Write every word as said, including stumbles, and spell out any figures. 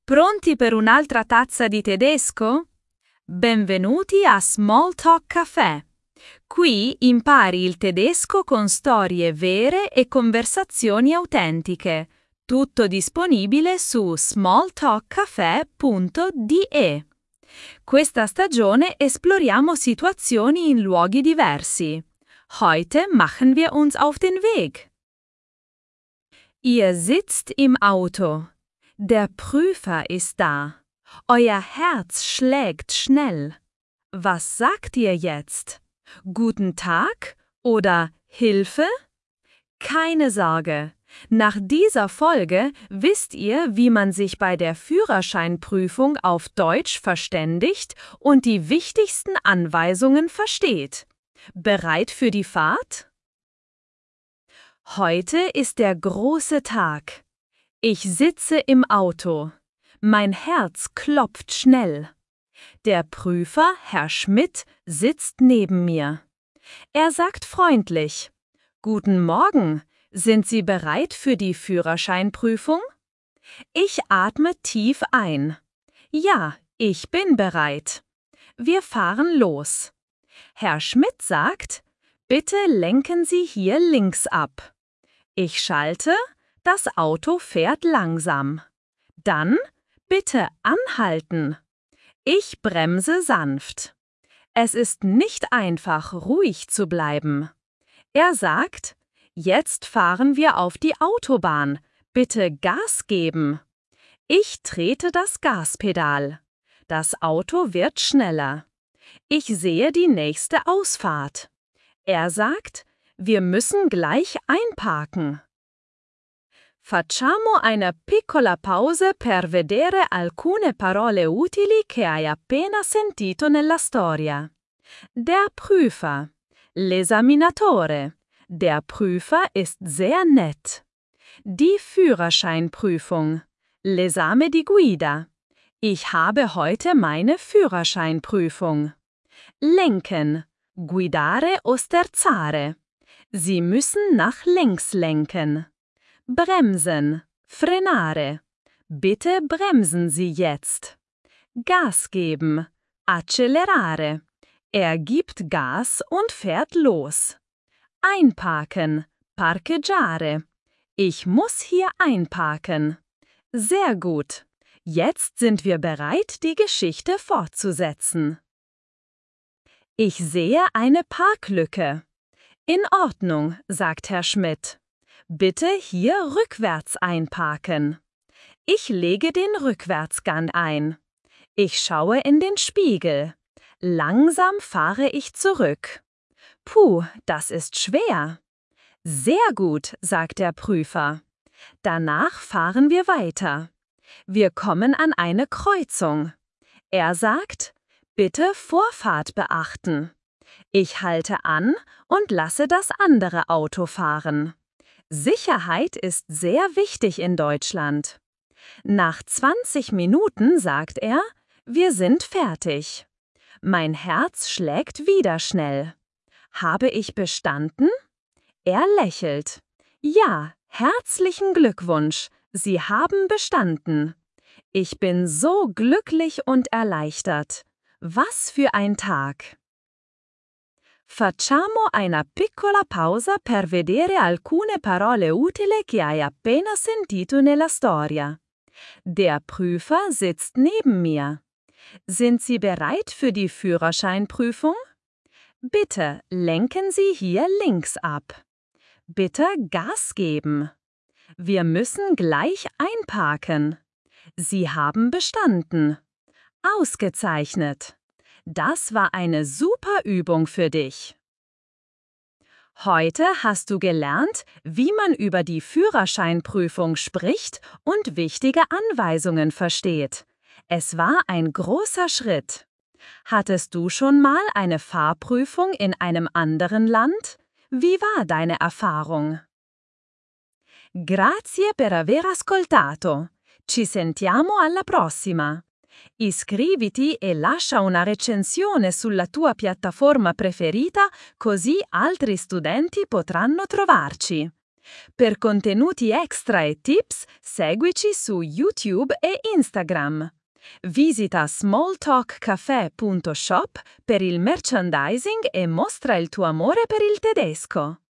Pronti per un'altra tazza di tedesco? Benvenuti a Small Talk Café. Qui impari il tedesco con storie vere e conversazioni autentiche. Tutto disponibile su smalltalkcafé punto de. Questa stagione esploriamo situazioni in luoghi diversi. Heute machen wir uns auf den Weg. Ihr sitzt im Auto. Der Prüfer ist da. Euer Herz schlägt schnell. Was sagt ihr jetzt? Guten Tag oder Hilfe? Keine Sorge. Nach dieser Folge wisst ihr, wie man sich bei der Führerscheinprüfung auf Deutsch verständigt und die wichtigsten Anweisungen versteht. Bereit für die Fahrt? Heute ist der große Tag. Ich sitze im Auto. Mein Herz klopft schnell. Der Prüfer, Herr Schmidt, sitzt neben mir. Er sagt freundlich: Guten Morgen, sind Sie bereit für die Führerscheinprüfung? Ich atme tief ein. Ja, ich bin bereit. Wir fahren los. Herr Schmidt sagt: Bitte lenken Sie hier links ab. Ich schalte, das Auto fährt langsam. Dann bitte anhalten. Ich bremse sanft. Es ist nicht einfach, ruhig zu bleiben. Er sagt: Jetzt fahren wir auf die Autobahn. Bitte Gas geben. Ich trete das Gaspedal. Das Auto wird schneller. Ich sehe die nächste Ausfahrt. Er sagt: Wir müssen gleich einparken. Facciamo una piccola pausa per vedere alcune parole utili che hai appena sentito nella storia. Der Prüfer. L'esaminatore. Der Prüfer ist sehr nett. Die Führerscheinprüfung. L'esame di guida. Ich habe heute meine Führerscheinprüfung. Lenken. Guidare o sterzare. Sie müssen nach links lenken. Bremsen. Frenare. Bitte bremsen Sie jetzt. Gas geben. Accelerare. Er gibt Gas und fährt los. Einparken. Parcheggiare. Ich muss hier einparken. Sehr gut. Jetzt sind wir bereit, die Geschichte fortzusetzen. Ich sehe eine Parklücke. In Ordnung, sagt Herr Schmidt. Bitte hier rückwärts einparken. Ich lege den Rückwärtsgang ein. Ich schaue in den Spiegel. Langsam fahre ich zurück. Puh, das ist schwer. Sehr gut, sagt der Prüfer. Danach fahren wir weiter. Wir kommen an eine Kreuzung. Er sagt: Bitte Vorfahrt beachten. Ich halte an und lasse das andere Auto fahren. Sicherheit ist sehr wichtig in Deutschland. Nach zwanzig Minuten sagt er: Wir sind fertig. Mein Herz schlägt wieder schnell. Habe ich bestanden? Er lächelt. Ja, herzlichen Glückwunsch, Sie haben bestanden. Ich bin so glücklich und erleichtert. Was für ein Tag! Facciamo una piccola pausa per vedere alcune parole utili che hai appena sentito nella storia. Der Prüfer sitzt neben mir. Sind Sie bereit für die Führerscheinprüfung? Bitte lenken Sie hier links ab. Bitte Gas geben. Wir müssen gleich einparken. Sie haben bestanden. Ausgezeichnet. Das war eine super Übung für dich. Heute hast du gelernt, wie man über die Führerscheinprüfung spricht und wichtige Anweisungen versteht. Es war ein großer Schritt. Hattest du schon mal eine Fahrprüfung in einem anderen Land? Wie war deine Erfahrung? Grazie per aver ascoltato. Ci sentiamo alla prossima. Iscriviti e lascia una recensione sulla tua piattaforma preferita, così altri studenti potranno trovarci. Per contenuti extra e tips, seguici su YouTube e Instagram. Visita smalltalkcafe punto shop per il merchandising e mostra il tuo amore per il tedesco.